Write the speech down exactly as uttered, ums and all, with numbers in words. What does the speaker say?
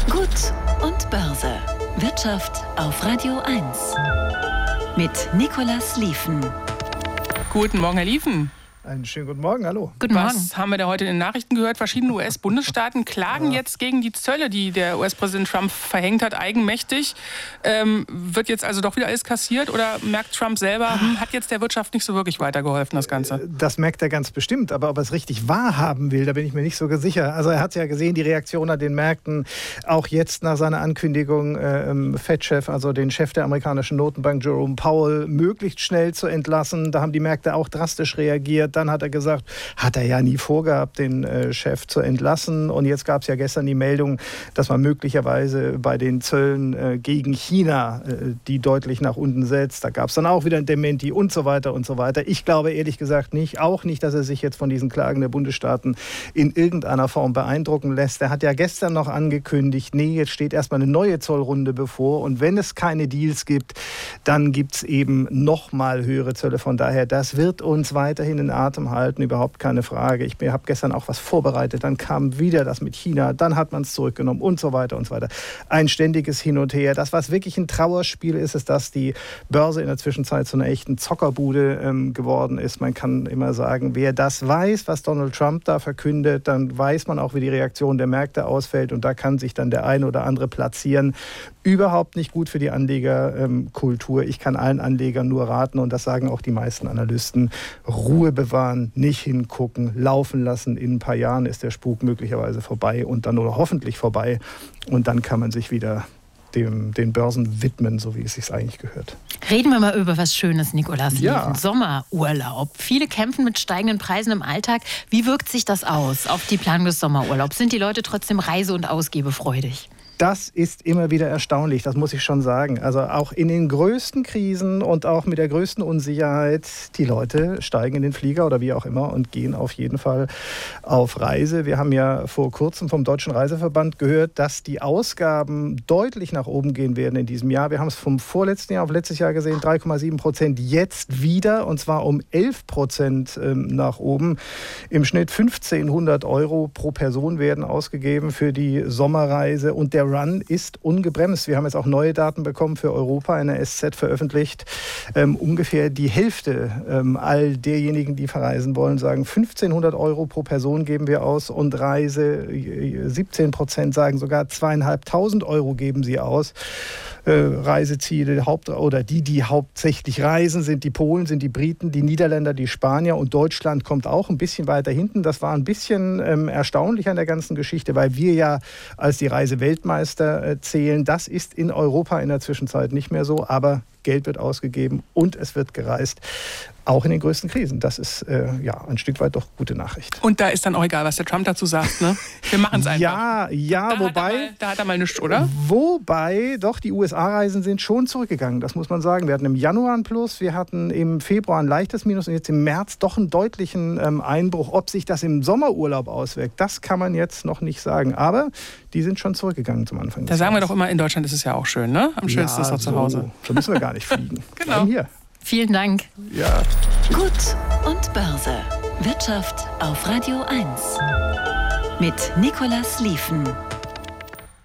Gut und Börse. Wirtschaft auf Radio eins. Mit Nicolas Lieven. Guten Morgen, Herr Lieven. Einen schönen guten Morgen, hallo. Guten Morgen. Was haben wir da heute in den Nachrichten gehört? Verschiedene U S-Bundesstaaten klagen ja. jetzt gegen die Zölle, die der U S-Präsident Trump verhängt hat, eigenmächtig. Ähm, wird jetzt also doch wieder alles kassiert oder merkt Trump selber, hm, hat jetzt der Wirtschaft nicht so wirklich weitergeholfen, das Ganze? Das merkt er ganz bestimmt, aber ob er es richtig wahrhaben will, da bin ich mir nicht so sicher. Also er hat ja gesehen, die Reaktion an den Märkten, auch jetzt nach seiner Ankündigung, äh, Fed-Chef, also den Chef der amerikanischen Notenbank, Jerome Powell, möglichst schnell zu entlassen. Da haben die Märkte auch drastisch reagiert. Dann hat er gesagt, hat er ja nie vorgehabt, den äh, Chef zu entlassen. Und jetzt gab es ja gestern die Meldung, dass man möglicherweise bei den Zöllen äh, gegen China äh, die deutlich nach unten setzt. Da gab es dann auch wieder ein Dementi und so weiter und so weiter. Ich glaube ehrlich gesagt nicht, auch nicht, dass er sich jetzt von diesen Klagen der Bundesstaaten in irgendeiner Form beeindrucken lässt. Er hat ja gestern noch angekündigt, nee, jetzt steht erstmal eine neue Zollrunde bevor. Und wenn es keine Deals gibt, dann gibt es eben noch mal höhere Zölle. Von daher, das wird uns weiterhin in Atem halten, überhaupt keine Frage. Ich habe gestern auch was vorbereitet, dann kam wieder das mit China, dann hat man es zurückgenommen und so weiter und so weiter. Ein ständiges Hin und Her. Das, was wirklich ein Trauerspiel ist, ist, dass die Börse in der Zwischenzeit zu einer echten Zockerbude ähm, geworden ist. Man kann immer sagen, wer das weiß, was Donald Trump da verkündet, dann weiß man auch, wie die Reaktion der Märkte ausfällt und da kann sich dann der eine oder andere platzieren. Überhaupt nicht gut für die Anlegerkultur. Ich kann allen Anlegern nur raten, und das sagen auch die meisten Analysten, Ruhe bewahren, nicht hingucken, laufen lassen. In ein paar Jahren ist der Spuk möglicherweise vorbei und dann oder hoffentlich vorbei. Und dann kann man sich wieder dem, den Börsen widmen, so wie es sich eigentlich gehört. Reden wir mal über was Schönes, Nicolas Lieven. Ja. Sommerurlaub. Viele kämpfen mit steigenden Preisen im Alltag. Wie wirkt sich das aus auf die Planung des Sommerurlaubs? Sind die Leute trotzdem reise- und ausgebefreudig? Das ist immer wieder erstaunlich, das muss ich schon sagen. Also auch in den größten Krisen und auch mit der größten Unsicherheit, die Leute steigen in den Flieger oder wie auch immer und gehen auf jeden Fall auf Reise. Wir haben ja vor kurzem vom Deutschen Reiseverband gehört, dass die Ausgaben deutlich nach oben gehen werden in diesem Jahr. Wir haben es vom vorletzten Jahr auf letztes Jahr gesehen, drei Komma sieben Prozent jetzt wieder und zwar um elf Prozent nach oben. Im Schnitt fünfzehnhundert Euro pro Person werden ausgegeben für die Sommerreise und der Run ist ungebremst. Wir haben jetzt auch neue Daten bekommen für Europa, eine S Z veröffentlicht. Ähm, ungefähr die Hälfte ähm, all derjenigen, die verreisen wollen, sagen fünfzehnhundert Euro pro Person geben wir aus und Reise, siebzehn Prozent sagen sogar zweieinhalbtausend Euro geben sie aus. Äh, Reiseziele, Haupt- oder die, die hauptsächlich reisen, sind die Polen, sind die Briten, die Niederländer, die Spanier und Deutschland kommt auch ein bisschen weiter hinten. Das war ein bisschen ähm, erstaunlich an der ganzen Geschichte, weil wir ja als die Reiseweltmeister äh, zählen. Das ist in Europa in der Zwischenzeit nicht mehr so, aber Geld wird ausgegeben und es wird gereist. Auch in den größten Krisen. Das ist äh, ja ein Stück weit doch gute Nachricht. Und da ist dann auch egal, was der Trump dazu sagt, ne? Wir machen es einfach. Ja, ja, da wobei... Hat mal, da hat er mal nichts, oder? Wobei, doch, die U S A-Reisen sind schon zurückgegangen, das muss man sagen. Wir hatten im Januar ein Plus, wir hatten im Februar ein leichtes Minus und jetzt im März doch einen deutlichen ähm, Einbruch. Ob sich das im Sommerurlaub auswirkt, das kann man jetzt noch nicht sagen. Aber die sind schon zurückgegangen zum Anfang des Da sagen wir Jahres. doch immer, in Deutschland ist es ja auch schön, ne? Am schönsten ja, ist doch zu Hause. So, so müssen wir gar nicht fliegen. Genau. Bleiben hier. Vielen Dank. Ja. Gut und Börse. Wirtschaft auf Radio eins. Mit Nicolas Lieven.